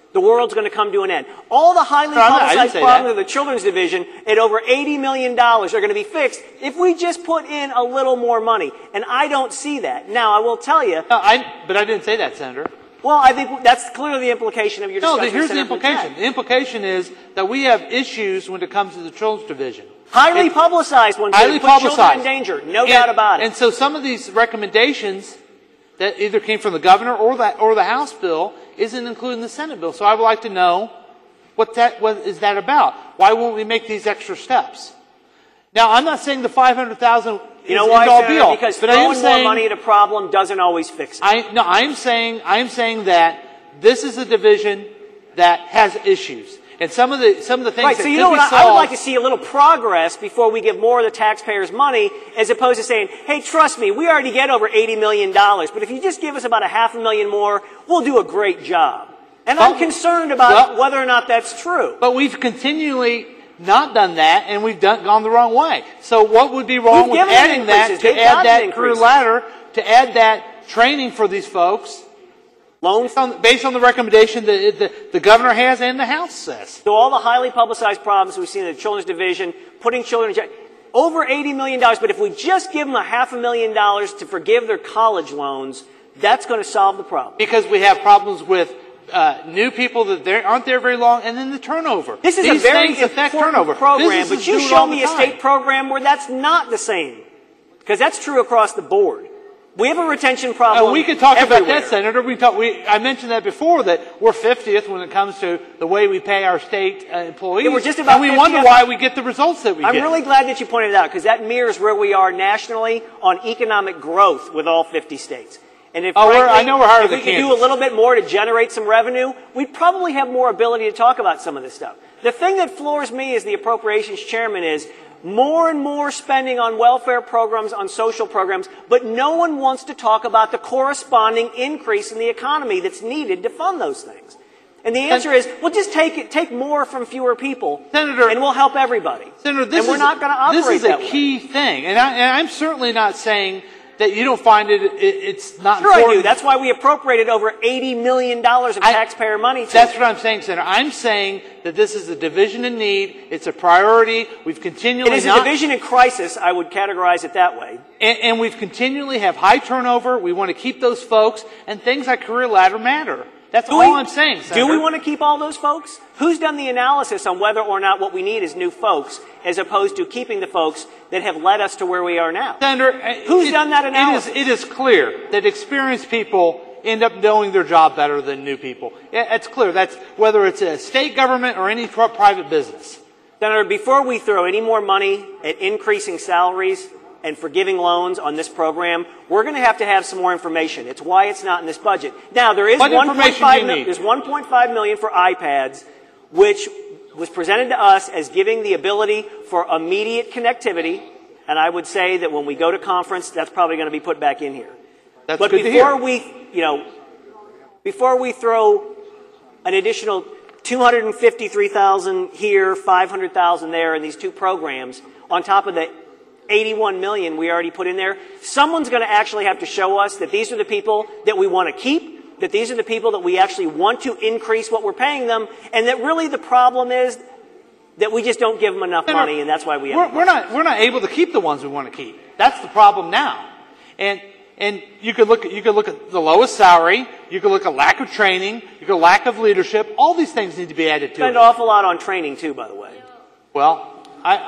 [SPEAKER 2] the world's going to come to an end. All the highly
[SPEAKER 3] No, I didn't
[SPEAKER 2] publicized
[SPEAKER 3] say
[SPEAKER 2] problems
[SPEAKER 3] that.
[SPEAKER 2] of the Children's Division at over $80 million are going to be fixed if we just put in a little more money. And I don't see that. Now, I will tell you.
[SPEAKER 3] No, but I didn't say that, Senator.
[SPEAKER 2] Well, I think that's clearly the implication of your discussion.
[SPEAKER 3] No, here's the
[SPEAKER 2] Senator
[SPEAKER 3] implication.
[SPEAKER 2] Patel.
[SPEAKER 3] The implication is that we have issues when it comes to the Children's Division.
[SPEAKER 2] Highly publicized ones
[SPEAKER 3] Highly
[SPEAKER 2] that put children
[SPEAKER 3] publicized.
[SPEAKER 2] in danger. No doubt about it.
[SPEAKER 3] And so some of these recommendations that either came from the governor or the House bill isn't included in the Senate bill. So I would like to know what is that about? Why won't we make these extra steps? Now, I'm not saying the $500,000
[SPEAKER 2] You know
[SPEAKER 3] is
[SPEAKER 2] why,
[SPEAKER 3] end all
[SPEAKER 2] Senator?
[SPEAKER 3] be all,
[SPEAKER 2] Because
[SPEAKER 3] but I am
[SPEAKER 2] throwing more
[SPEAKER 3] saying
[SPEAKER 2] money at a problem doesn't always fix it.
[SPEAKER 3] I'm saying that this is a division that has issues. And some of the things
[SPEAKER 2] Right,
[SPEAKER 3] that
[SPEAKER 2] so
[SPEAKER 3] could
[SPEAKER 2] you know
[SPEAKER 3] be
[SPEAKER 2] what?
[SPEAKER 3] solved,
[SPEAKER 2] I would like to see a little progress before we give more of the taxpayers' money, as opposed to saying, hey, trust me, we already get over $80 million, but if you just give us about $500,000 more, we'll do a great job. And I'm concerned about whether or not that's true.
[SPEAKER 3] But we've continually not done that, and we've gone the wrong way. So what would be wrong
[SPEAKER 2] We've
[SPEAKER 3] with
[SPEAKER 2] given them
[SPEAKER 3] adding that,
[SPEAKER 2] increases.
[SPEAKER 3] to
[SPEAKER 2] They've
[SPEAKER 3] add
[SPEAKER 2] gotten
[SPEAKER 3] that career
[SPEAKER 2] increases.
[SPEAKER 3] ladder, to add that training for these folks,
[SPEAKER 2] Loans
[SPEAKER 3] based on the recommendation that the governor has and the House says?
[SPEAKER 2] So all the highly publicized problems we've seen in the Children's Division, putting children in jail, over $80 million, but if we just give them $500,000 to forgive their college loans, that's going to solve the problem.
[SPEAKER 3] Because we have problems with new people that aren't there very long, and then the turnover.
[SPEAKER 2] This is
[SPEAKER 3] These
[SPEAKER 2] a very
[SPEAKER 3] things affect
[SPEAKER 2] important
[SPEAKER 3] turnover.
[SPEAKER 2] program,
[SPEAKER 3] Businesses
[SPEAKER 2] but you
[SPEAKER 3] do it
[SPEAKER 2] show
[SPEAKER 3] all the
[SPEAKER 2] me a
[SPEAKER 3] time.
[SPEAKER 2] state program where that's not the same. Because that's true across the board. We have a retention problem
[SPEAKER 3] We could talk
[SPEAKER 2] everywhere.
[SPEAKER 3] about that, Senator. I mentioned that before, that we're 50th when it comes to the way we pay our state employees.
[SPEAKER 2] Yeah, we're just about
[SPEAKER 3] and we
[SPEAKER 2] 50th.
[SPEAKER 3] wonder why we get the results that we
[SPEAKER 2] I'm
[SPEAKER 3] get.
[SPEAKER 2] really glad that you pointed it out, because that mirrors where we are nationally on economic growth with all 50 states. And if,
[SPEAKER 3] I know we're higher
[SPEAKER 2] if
[SPEAKER 3] than
[SPEAKER 2] we could do
[SPEAKER 3] Kansas.
[SPEAKER 2] a little bit more to generate some revenue, we'd probably have more ability to talk about some of this stuff. The thing that floors me as the appropriations chairman is more and more spending on welfare programs, on social programs, but no one wants to talk about the corresponding increase in the economy that's needed to fund those things. And the answer is, well, just take more from fewer people,
[SPEAKER 3] Senator,
[SPEAKER 2] and we'll help everybody.
[SPEAKER 3] Senator,
[SPEAKER 2] and we're not going to operate
[SPEAKER 3] this is
[SPEAKER 2] that
[SPEAKER 3] a
[SPEAKER 2] way.
[SPEAKER 3] key thing. And I'm certainly not saying that you don't find it's not
[SPEAKER 2] Sure I
[SPEAKER 3] important.
[SPEAKER 2] do. That's why we appropriated over $80 million of taxpayer money to
[SPEAKER 3] That's what I'm saying, Senator. I'm saying that this is a division in need. It's a priority. We've continually
[SPEAKER 2] It is a division in crisis. I would categorize it that way.
[SPEAKER 3] And we've continually have high turnover. We want to keep those folks, and things like career ladder matter. That's all I'm saying, Senator.
[SPEAKER 2] Do we want to keep all those folks? Who's done the analysis on whether or not what we need is new folks, as opposed to keeping the folks that have led us to where we are now?
[SPEAKER 3] Senator,
[SPEAKER 2] Who's done that analysis?
[SPEAKER 3] It is clear that experienced people end up knowing their job better than new people. It's clear. That's whether it's a state government or any private business.
[SPEAKER 2] Senator, before we throw any more money at increasing salaries and forgiving loans on this program, we're going to have some more information. It's why it's not in this budget. Now, there is
[SPEAKER 3] What information do you need?
[SPEAKER 2] There's $1.5 million for iPads, which was presented to us as giving the ability for immediate connectivity. And I would say that when we go to conference, that's probably going to be put back in here.
[SPEAKER 3] That's
[SPEAKER 2] But
[SPEAKER 3] good to
[SPEAKER 2] before
[SPEAKER 3] hear.
[SPEAKER 2] before we throw an additional $253,000 here, $500,000 there in these two programs, on top of the $81 million we already put in there, someone's going to actually have to show us that these are the people that we want to keep, that these are the people that we actually want to increase what we're paying them, and that really the problem is that we just don't give them enough money, and that's why we have.
[SPEAKER 3] We're not able to keep the ones we want to keep. That's the problem now. And you could look at the lowest salary. You could look at lack of training. You could lack of leadership. All these things need to be added to
[SPEAKER 2] Spend
[SPEAKER 3] it.
[SPEAKER 2] an awful lot on training too, by the way.
[SPEAKER 3] Well,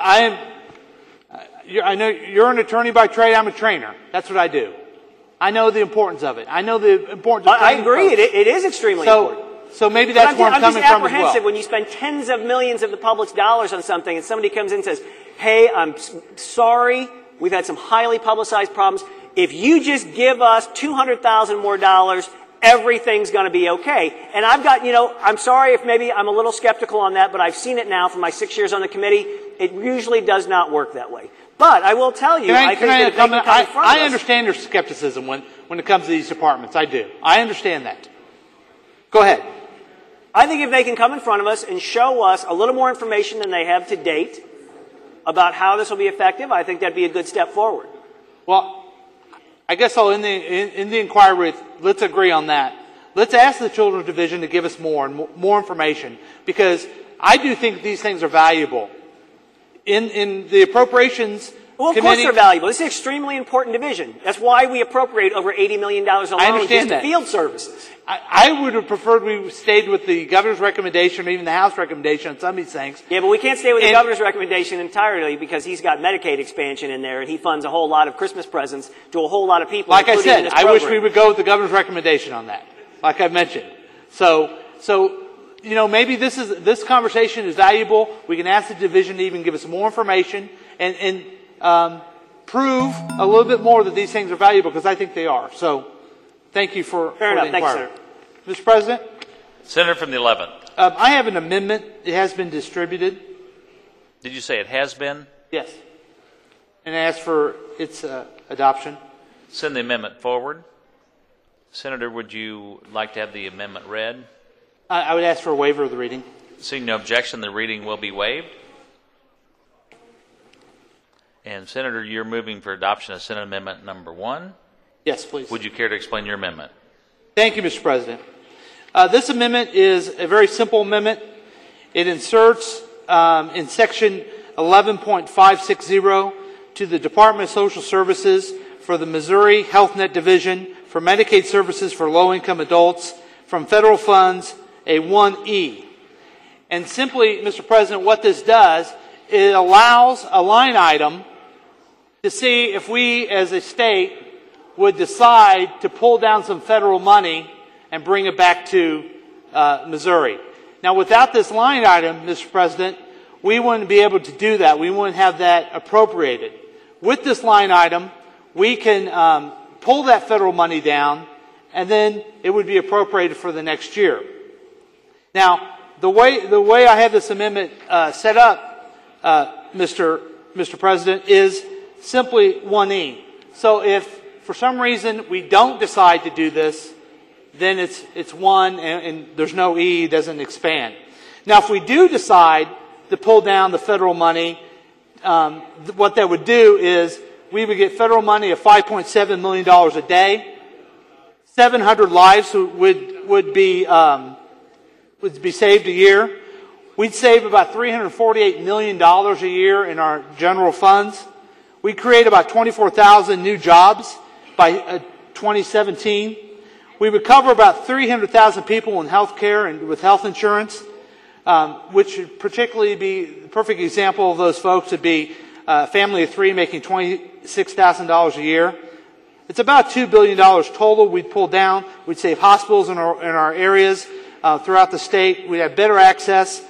[SPEAKER 3] I know you're an attorney by trade. I'm a trainer. That's what I do. I know the importance of it. I know the importance of
[SPEAKER 2] I
[SPEAKER 3] training
[SPEAKER 2] agree.
[SPEAKER 3] folks.
[SPEAKER 2] It is extremely important.
[SPEAKER 3] So maybe that's where I'm coming
[SPEAKER 2] just
[SPEAKER 3] from as
[SPEAKER 2] apprehensive
[SPEAKER 3] well.
[SPEAKER 2] when you spend tens of millions of the public's dollars on something and somebody comes in and says, hey, I'm sorry, we've had some highly publicized problems. If you just give us $200,000 more dollars, everything's going to be okay. And I've got, I'm sorry if maybe I'm a little skeptical on that, but I've seen it now for my 6 years on the committee. It usually does not work that way. But I will tell you,
[SPEAKER 3] I understand your skepticism when it comes to these departments. I do. I understand that. Go ahead.
[SPEAKER 2] I think if they can come in front of us and show us a little more information than they have to date about how this will be effective, I think that'd be a good step forward.
[SPEAKER 3] Well, I guess I'll in the inquiry with, let's agree on that. let's ask the Children's Division to give us more information, because I do think these things are valuable. In the appropriations
[SPEAKER 2] Well, of course they're valuable. This is an extremely important division. That's why we appropriate over $80 million alone just to field services.
[SPEAKER 3] I would have preferred we stayed with the governor's recommendation or even the House recommendation on some of these things.
[SPEAKER 2] Yeah, but we can't stay with the governor's recommendation entirely because he's got Medicaid expansion in there and he funds a whole lot of Christmas presents to a whole lot of people.
[SPEAKER 3] Like I said, I wish we would go with the governor's recommendation on that, like I mentioned. So you know, maybe this conversation is valuable. We can ask the division to even give us more information and prove a little bit more that these things are valuable, because I think they are. So thank you for
[SPEAKER 2] Fair enough.
[SPEAKER 3] the inquiry.
[SPEAKER 2] Thanks, Senator.
[SPEAKER 3] Mr. President?
[SPEAKER 5] Senator from the 11th.
[SPEAKER 3] I have an amendment. It has been distributed.
[SPEAKER 5] Did you say it has been?
[SPEAKER 3] Yes. And I ask for its adoption.
[SPEAKER 5] Send the amendment forward. Senator, would you like to have the amendment read?
[SPEAKER 3] I would ask for a waiver of the reading.
[SPEAKER 5] Seeing no objection, the reading will be waived. And Senator, you're moving for adoption of Senate Amendment number 1.
[SPEAKER 3] Yes, please.
[SPEAKER 5] Would you care to explain your amendment?
[SPEAKER 3] Thank you, Mr. President. This amendment is a very simple amendment. It inserts in Section 11.560 to the Department of Social Services for the Missouri Health Net Division for Medicaid services for low-income adults from federal funds a 1E. And simply, Mr. President, what this does, it allows a line item to see if we as a state would decide to pull down some federal money and bring it back to Missouri. Now, without this line item, Mr. President, we wouldn't be able to do that. We wouldn't have that appropriated. With this line item, we can pull that federal money down, and then it would be appropriated for the next year. Now, the way I have this amendment set up, Mr. President, is simply 1E. So if for some reason we don't decide to do this, then it's 1 and there's no E, doesn't expand. Now, if we do decide to pull down the federal money, what that would do is we would get federal money of $5.7 million a day. 700 lives would be saved a year. We'd save about $348 million a year in our general funds. We'd create about 24,000 new jobs by 2017. We would cover about 300,000 people in health care and with health insurance, which would particularly be the perfect example of those folks would be a family of 3 making $26,000 a year. It's about $2 billion total we'd pull down. We'd save hospitals in our areas throughout the state. We'd have better access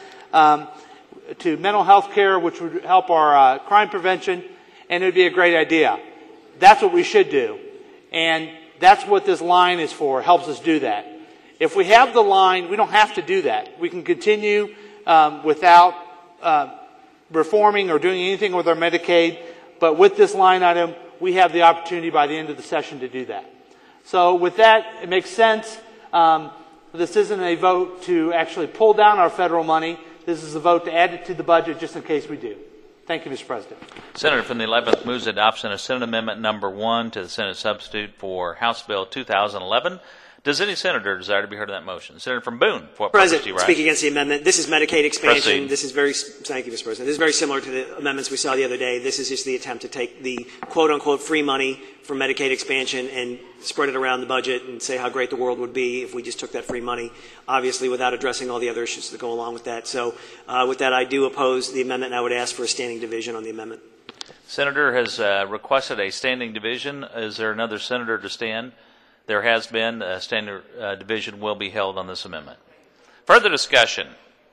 [SPEAKER 3] to mental health care, which would help our crime prevention, and it would be a great idea. That's what we should do. And that's what this line is for, helps us do that. If we have the line, we don't have to do that. We can continue without reforming or doing anything with our Medicaid, but with this line item, we have the opportunity by the end of the session to do that. So with that, it makes sense. This isn't a vote to actually pull down our federal money. This is a vote to add it to the budget just in case we do. Thank you, Mr. President.
[SPEAKER 5] Senator from the 11th moves adoption of Senate Amendment number 1 to the Senate substitute for House Bill 2011. Does any senator desire to be heard on that motion? Senator from Boone, for what purpose do you rise?
[SPEAKER 2] Speak against the amendment. This is Medicaid expansion.
[SPEAKER 5] Proceed.
[SPEAKER 2] Thank you, Mr. President. This is very similar to the amendments we saw the other day. This is just the attempt to take the quote-unquote free money from Medicaid expansion and spread it around the budget and say how great the world would be if we just took that free money, obviously without addressing all the other issues that go along with that. So with that, I do oppose the amendment, and I would ask for a standing division on the amendment.
[SPEAKER 5] Senator has requested a standing division. Is there another senator to stand? There has been. A standing division will be held on this amendment. Further discussion.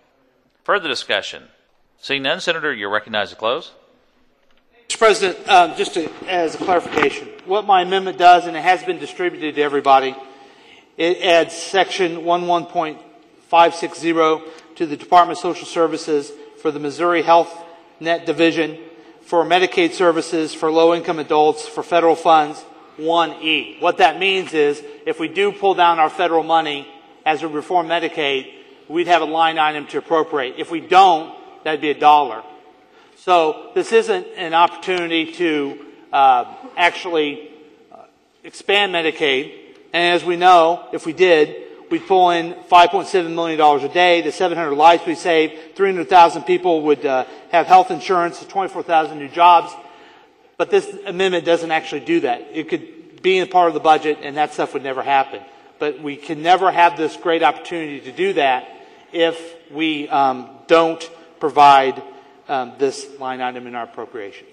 [SPEAKER 5] Seeing none, Senator, you're recognized to close.
[SPEAKER 3] Mr. President, as a clarification, what my amendment does, and it has been distributed to everybody, it adds Section 11.560 to the Department of Social Services for the Missouri Health Net Division for Medicaid services for low-income adults for federal funds, 1E. What that means is if we do pull down our federal money as we reform Medicaid, we'd have a line item to appropriate. If we don't, that'd be $1. So this isn't an opportunity to actually expand Medicaid. And as we know, if we did, we'd pull in $5.7 million a day, the 700 lives we saved, 300,000 people would have health insurance, 24,000 new jobs. But this amendment doesn't actually do that. It could be a part of the budget, and that stuff would never happen. But we can never have this great opportunity to do that if we don't provide this line item in our appropriations.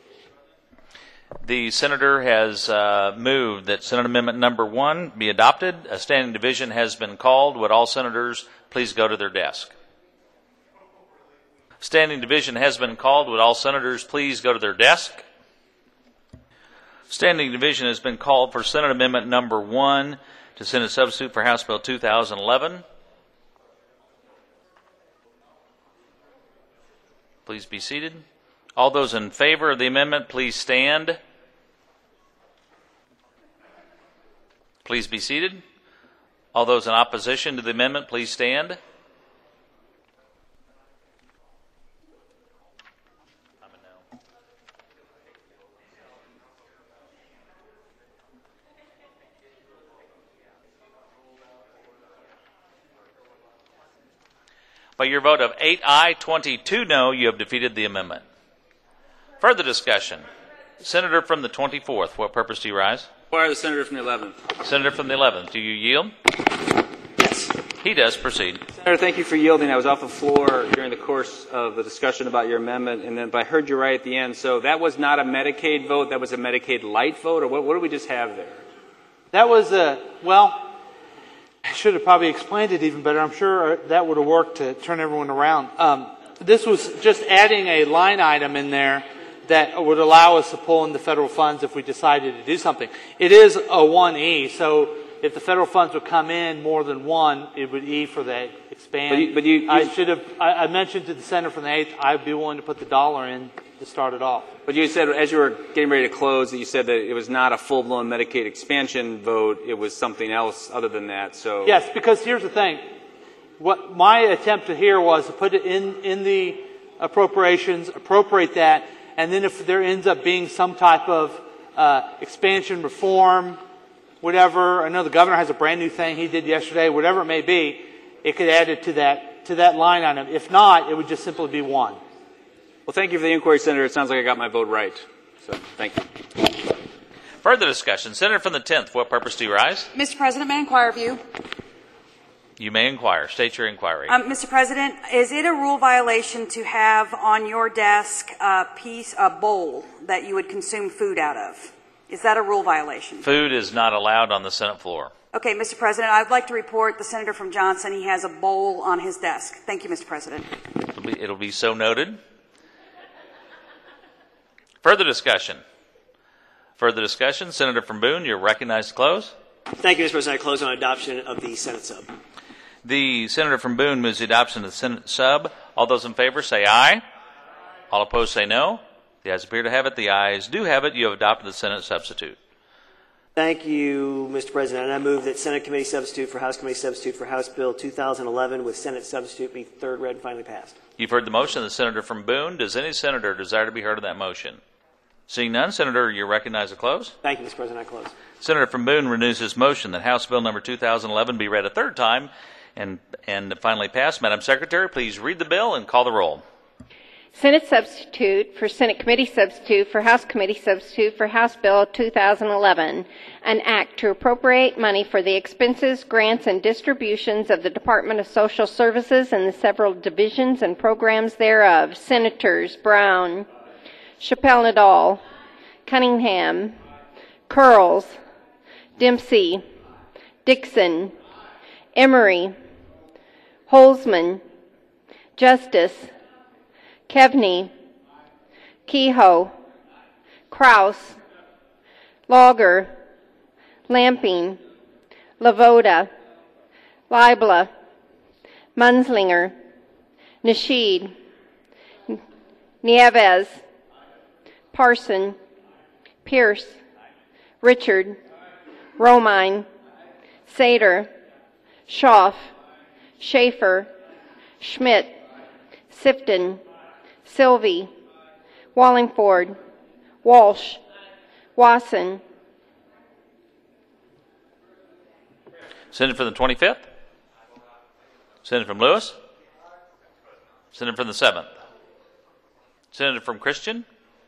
[SPEAKER 5] The senator has moved that Senate Amendment number 1 be adopted. A standing division has been called. Would all senators please go to their desk? Standing division has been called. Would all senators please go to their desk? Standing division has been called for Senate Amendment number 1 to Senate substitute for House Bill 2011. Please be seated. All those in favor of the amendment, please stand. Please be seated. All those in opposition to the amendment, please stand. By your vote of 8 aye, 22 no, you have defeated the amendment. Further discussion. Senator from the 24th, what purpose do you rise?
[SPEAKER 7] Inquire the senator from the 11th.
[SPEAKER 5] Senator from the 11th, do you yield?
[SPEAKER 7] Yes.
[SPEAKER 5] He does. Proceed.
[SPEAKER 7] Senator, thank you for yielding. I was off the floor during the course of the discussion about your amendment, and then but I heard you right at the end. So that was not a Medicaid vote. That was a Medicaid light vote, or what do we just have there?
[SPEAKER 3] That was well, I should have probably explained it even better. I'm sure that would have worked to turn everyone around. This was just adding a line item in there that would allow us to pull in the federal funds if we decided to do something. It is a 1E, so if the federal funds would come in more than one, it would E for the expand.
[SPEAKER 7] But you
[SPEAKER 3] I mentioned to the senator from the 8th, I'd be willing to put the dollar in to start it off.
[SPEAKER 7] But you said, as you were getting ready to close, that you said that it was not a full-blown Medicaid expansion vote. It was something else other than that. So
[SPEAKER 3] yes, because here's the thing. What my attempt here was to put it in the appropriations, appropriate that, and then if there ends up being some type of expansion, reform, whatever, I know the governor has a brand new thing he did yesterday, whatever it may be, it could add it to that line item. If not, it would just simply be one.
[SPEAKER 7] Well, thank you for the inquiry, Senator. It sounds like I got my vote right. So, thank you.
[SPEAKER 5] Further discussion. Senator from the 10th, what purpose do you rise?
[SPEAKER 4] Mr. President, may I inquire of you?
[SPEAKER 5] You may inquire. State your inquiry.
[SPEAKER 4] Mr. President, is it a rule violation to have on your desk a bowl that you would consume food out of? Is that a rule violation?
[SPEAKER 5] Food is not allowed on the Senate floor.
[SPEAKER 4] Okay, Mr. President, I'd like to report the senator from Johnson. He has a bowl on his desk. Thank you, Mr. President.
[SPEAKER 5] It'll be so noted. Further discussion. Further discussion. Senator from Boone, you're recognized to close.
[SPEAKER 2] Thank you, Mr. President. I close on adoption of the Senate sub.
[SPEAKER 5] The senator from Boone moves the adoption of the Senate sub. All those in favor say aye. All opposed say no. The ayes appear to have it. The ayes do have it. You have adopted the Senate substitute.
[SPEAKER 2] Thank you, Mr. President. And I move that Senate Committee Substitute for House Committee Substitute for House Bill 2011 with Senate Substitute be third read and finally passed.
[SPEAKER 5] You've heard the motion of the senator from Boone. Does any senator desire to be heard on that motion? Seeing none, Senator, you're recognized to close.
[SPEAKER 2] Thank you, Mr. President. I close.
[SPEAKER 5] Senator from Boone renews his motion that House Bill number 2011 be read a third time and finally passed. Madam Secretary, please read the bill and call the roll.
[SPEAKER 8] Senate Substitute for Senate Committee Substitute for House Committee Substitute for House Bill 2011, an act to appropriate money for the expenses, grants, and distributions of the Department of Social Services and the several divisions and programs thereof. Senators Brown, Chappelle Nadal, Cunningham, Curls, Dempsey, Dixon, Emery, Holzman, Justice, Kevney, Kehoe, Kraus, Lauger, Lamping, Lavoda, Leibla, Munslinger, Nasheed, Nieves, Parson, Pierce, Richard, Romine, Sater, Schaaf, Schaefer, Schmidt, Sifton, Sylvie, Wallingford, Walsh, Wasson.
[SPEAKER 5] Senator from the 25th? Senator from Lewis? Senator from the 7th? Senator from Christian?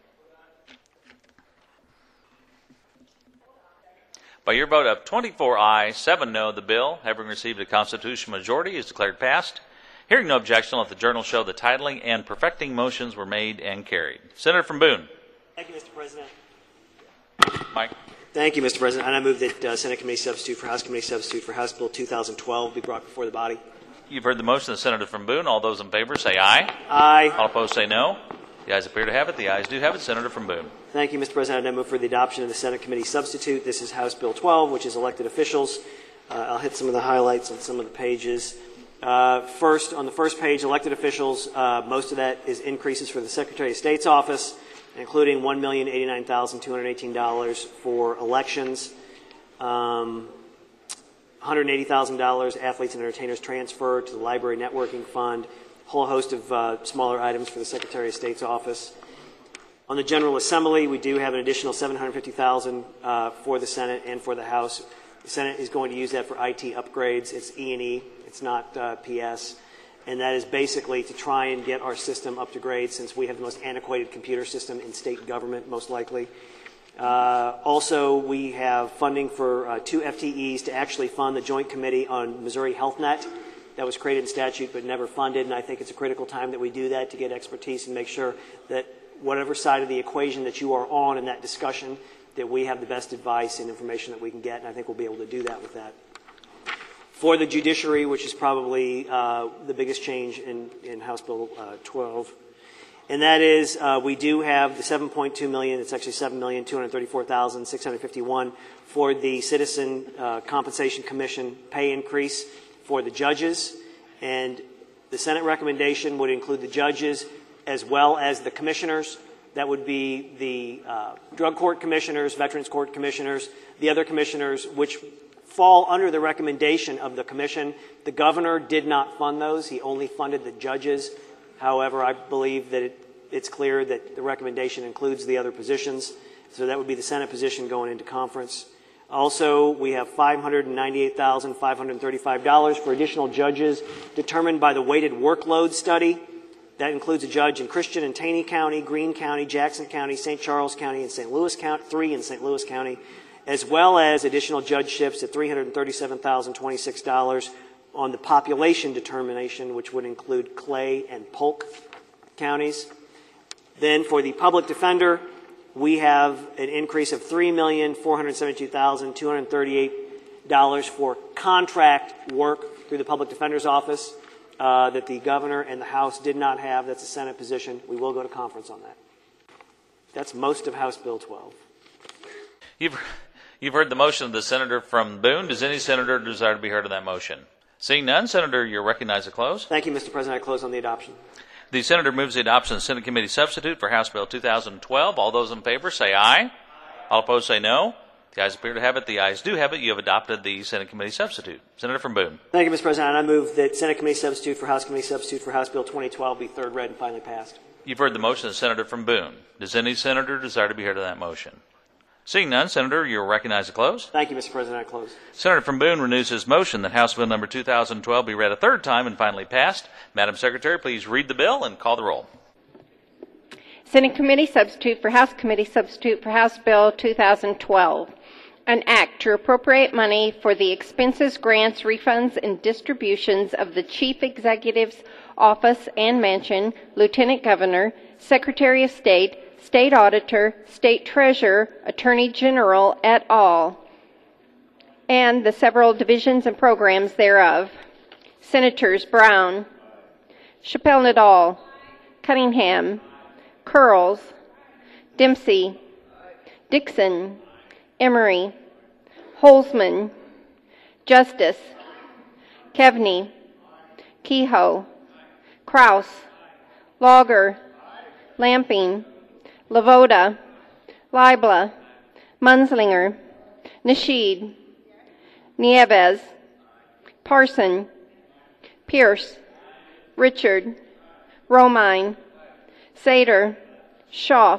[SPEAKER 5] By your vote of 24 ayes, 7 no, the bill, having received a constitutional majority, is declared passed. Hearing no objection, let the journal show the titling and perfecting motions were made and carried. Senator from Boone.
[SPEAKER 2] Thank you, Mr. President.
[SPEAKER 5] Mike.
[SPEAKER 2] Thank you, Mr. President. And I move that Senate Committee Substitute for House Committee Substitute for House Bill 2012 be brought before the body.
[SPEAKER 5] You've heard the motion of the Senator from Boone. All those in favor say aye.
[SPEAKER 2] Aye.
[SPEAKER 5] All opposed say no. The ayes appear to have it. The ayes do have it. Senator from Boone.
[SPEAKER 2] Thank you, Mr. President. I move for the adoption of the Senate Committee Substitute. This is House Bill 12, which is elected officials. I'll hit some of the highlights on some of the pages. First, on the first page, elected officials, most of that is increases for the Secretary of State's office, including $1,089,218 for elections, $180,000 athletes and entertainers transfer to the Library Networking Fund, a whole host of smaller items for the Secretary of State's office. On the General Assembly, we do have an additional $750,000 for the Senate and for the House. The Senate is going to use that for IT upgrades. It's E&E. It's not PS. And that is basically to try and get our system up to grade, since we have the most antiquated computer system in state government, most likely. Also, we have funding for 2 FTEs to actually fund the Joint Committee on Missouri Health Net. That was created in statute but never funded, and I think it's a critical time that we do that to get expertise and make sure that whatever side of the equation that you are on in that discussion, that we have the best advice and information that we can get, and I think we'll be able to do that with that. For the judiciary, which is probably the biggest change in House Bill 12, and that is we do have the $7.2 million. It's actually $7,234,651 for the Citizen Compensation Commission pay increase for the judges, and the Senate recommendation would include the judges as well as the commissioners. That would be the drug court commissioners, veterans court commissioners, the other commissioners, which fall under the recommendation of the commission. The governor did not fund those. He only funded the judges. However, I believe that it's clear that the recommendation includes the other positions. So that would be the Senate position going into conference. Also, we have $598,535 for additional judges determined by the weighted workload study. That includes a judge in Christian and Taney County, Greene County, Jackson County, St. Charles County, and St. Louis County, 3 in St. Louis County, as well as additional judgeships at $337,026 on the population determination, which would include Clay and Polk counties. Then for the public defender, we have an increase of $3,472,238 for contract work through the public defender's office that the governor and the House did not have. That's a Senate position. We will go to conference on that. That's most of House Bill 12.
[SPEAKER 5] You've heard the motion of the Senator from Boone. Does any senator desire to be heard on that motion? Seeing none, Senator, you're recognized to close.
[SPEAKER 2] Thank you, Mr. President. I close on the adoption.
[SPEAKER 5] The Senator moves the adoption of the Senate Committee Substitute for House Bill 2012. All those in favor say aye. All opposed say no. The ayes appear to have it. The ayes do have it. You have adopted the Senate Committee Substitute. Senator from Boone.
[SPEAKER 2] Thank you, Mr. President. I move that Senate Committee Substitute for House Committee Substitute for House Bill 2012 be third read and finally passed.
[SPEAKER 5] You've heard the motion of the Senator from Boone. Does any senator desire to be heard on that motion? Seeing none, Senator, you're recognized to close.
[SPEAKER 2] Thank you, Mr. President. I close.
[SPEAKER 5] Senator from Boone renews his motion that House Bill number 2012 be read a third time and finally passed. Madam Secretary, please read the bill and call the roll.
[SPEAKER 8] Senate Committee Substitute for House Committee Substitute for House Bill 2012. An act to appropriate money for the expenses, grants, refunds, and distributions of the Chief Executive's Office and Mansion, Lieutenant Governor, Secretary of State, State Auditor, State Treasurer, Attorney General et al., and the several divisions and programs thereof. Senators Brown, Chappelle-Nadal, Cunningham, Curls, Dempsey, Dixon, Emery, Holzman, Justice, Kevney, Kehoe, Kraus, Logger, Lamping, Lavoda, Libla, Munslinger, Nasheed, Nieves, Parson, Pierce, Richard, Romine, Sater, Schaaf,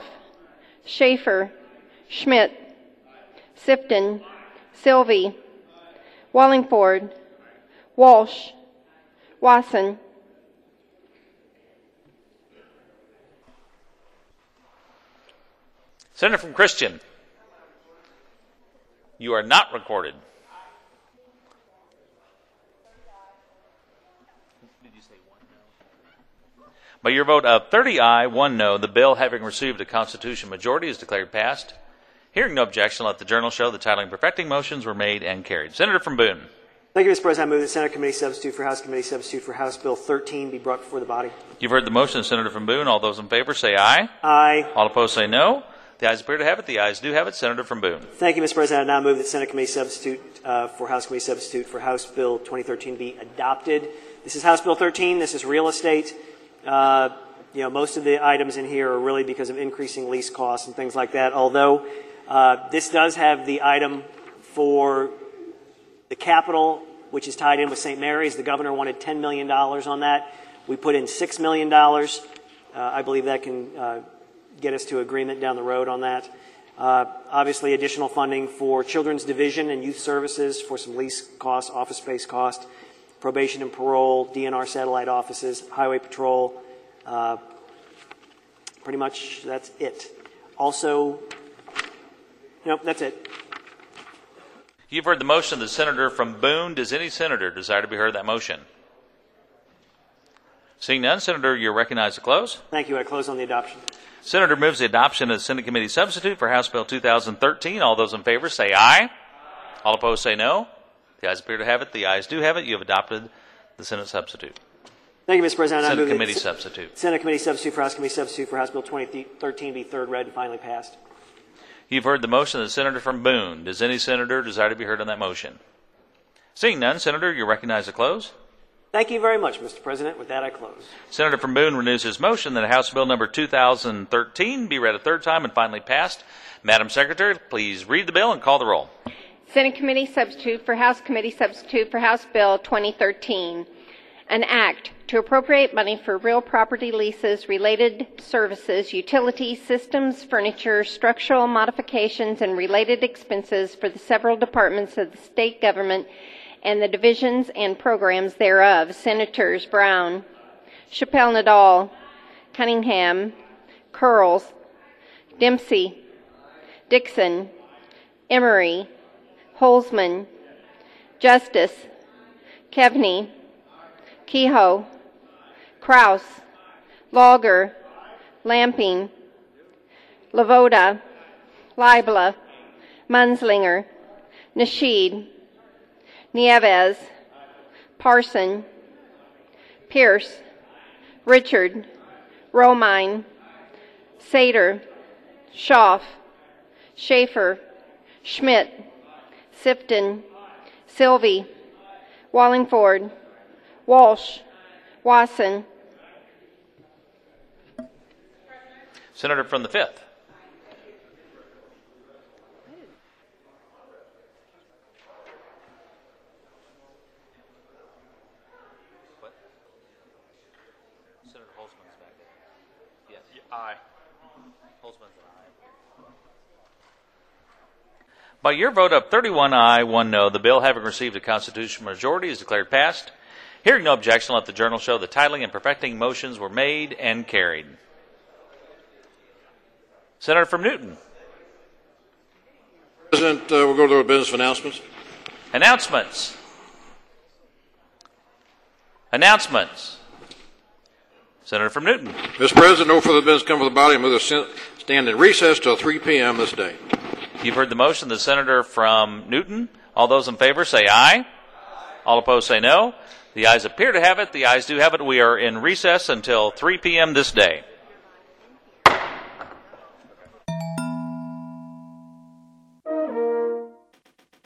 [SPEAKER 8] Schaefer, Schmidt, Sifton, Sylvie, Wallingford, Walsh, Wasson,
[SPEAKER 5] Senator from Christian, you are not recorded. By your vote of 30 aye, 1 no, the bill, having received a constitutional majority, is declared passed. Hearing no objection, let the journal show the titling perfecting motions were made and carried. Senator from Boone.
[SPEAKER 2] Thank you, Mr. President. I move that Senate Committee Substitute for House Committee Substitute for House Bill 13 be brought before the body.
[SPEAKER 5] You've heard the motion, Senator from Boone. All those in favor say aye.
[SPEAKER 2] Aye.
[SPEAKER 5] All opposed say no. The ayes appear to have it. The ayes do have it. Senator from Boone.
[SPEAKER 2] Thank you, Mr. President. I now move that Senate Committee Substitute for House Committee Substitute for House Bill 2013 be adopted. This is House Bill 13. This is real estate. Most of the items in here are really because of increasing lease costs and things like that, although this does have the item for the Capitol, which is tied in with St. Mary's. The governor wanted $10 million on that. We put in $6 million. I believe that can get us to agreement down the road on that. Obviously, additional funding for Children's Division and Youth Services for some lease costs, office space cost, probation and parole, DNR satellite offices, highway patrol. Pretty much that's it. Also, that's it.
[SPEAKER 5] You've heard the motion of the senator from Boone. Does any senator desire to be heard of that motion? Seeing none, Senator, you're recognized to close.
[SPEAKER 2] Thank you. I close on the adoption.
[SPEAKER 5] Senator moves the adoption of the Senate Committee Substitute for House Bill 2013. All those in favor say aye. All opposed say no. The ayes appear to have it. The ayes do have it. You have adopted the Senate Substitute.
[SPEAKER 2] Thank you, Mr. President.
[SPEAKER 5] Senate Committee Substitute.
[SPEAKER 2] Senate Committee Substitute for House Committee Substitute for House Bill 2013 be third read and finally passed.
[SPEAKER 5] You've heard the motion of the senator from Boone. Does any senator desire to be heard on that motion? Seeing none, Senator, you're recognized to close.
[SPEAKER 2] Thank you very much, Mr. President. With that, I close.
[SPEAKER 5] Senator from Boone renews his motion that House Bill number 2013 be read a third time and finally passed. Madam Secretary, please read the bill and call the roll.
[SPEAKER 8] Senate Committee Substitute for House Committee Substitute for House Bill 2013. An act to appropriate money for real property leases, related services, utilities, systems, furniture, structural modifications, and related expenses for the several departments of the state government and the divisions and programs thereof. Senators Brown, Chappelle Nadal, Cunningham, Curls, Dempsey, Dixon, Emery, Holzman, Justice, Kevney, Kehoe, Kraus, Logger, Lamping, Lavoda, Libla, Munslinger, Nasheed, Nieves, Parson, Pierce, Richard, Romine, Sater, Schaaf, Schaefer, Schmidt, Sifton, Sylvie, Wallingford, Walsh, Wasson.
[SPEAKER 5] Senator from the 5th. Senator Holzman's back there. Yes. Aye. Holzman's an aye. By your vote of 31 aye, 1 no, the bill, having received a constitutional majority, is declared passed. Hearing no objection, let the journal show the titling and perfecting motions were made and carried. Senator from Newton.
[SPEAKER 9] President, we'll go to our business announcements.
[SPEAKER 5] Announcements. Announcements. Senator from Newton.
[SPEAKER 9] Mr. President, no further business come for the body. I move to stand in recess till 3 p.m. this day.
[SPEAKER 5] You've heard the motion. The senator from Newton. All those in favor say aye. All opposed say no. The ayes appear to have it. The ayes do have it. We are in recess until 3 p.m. this day.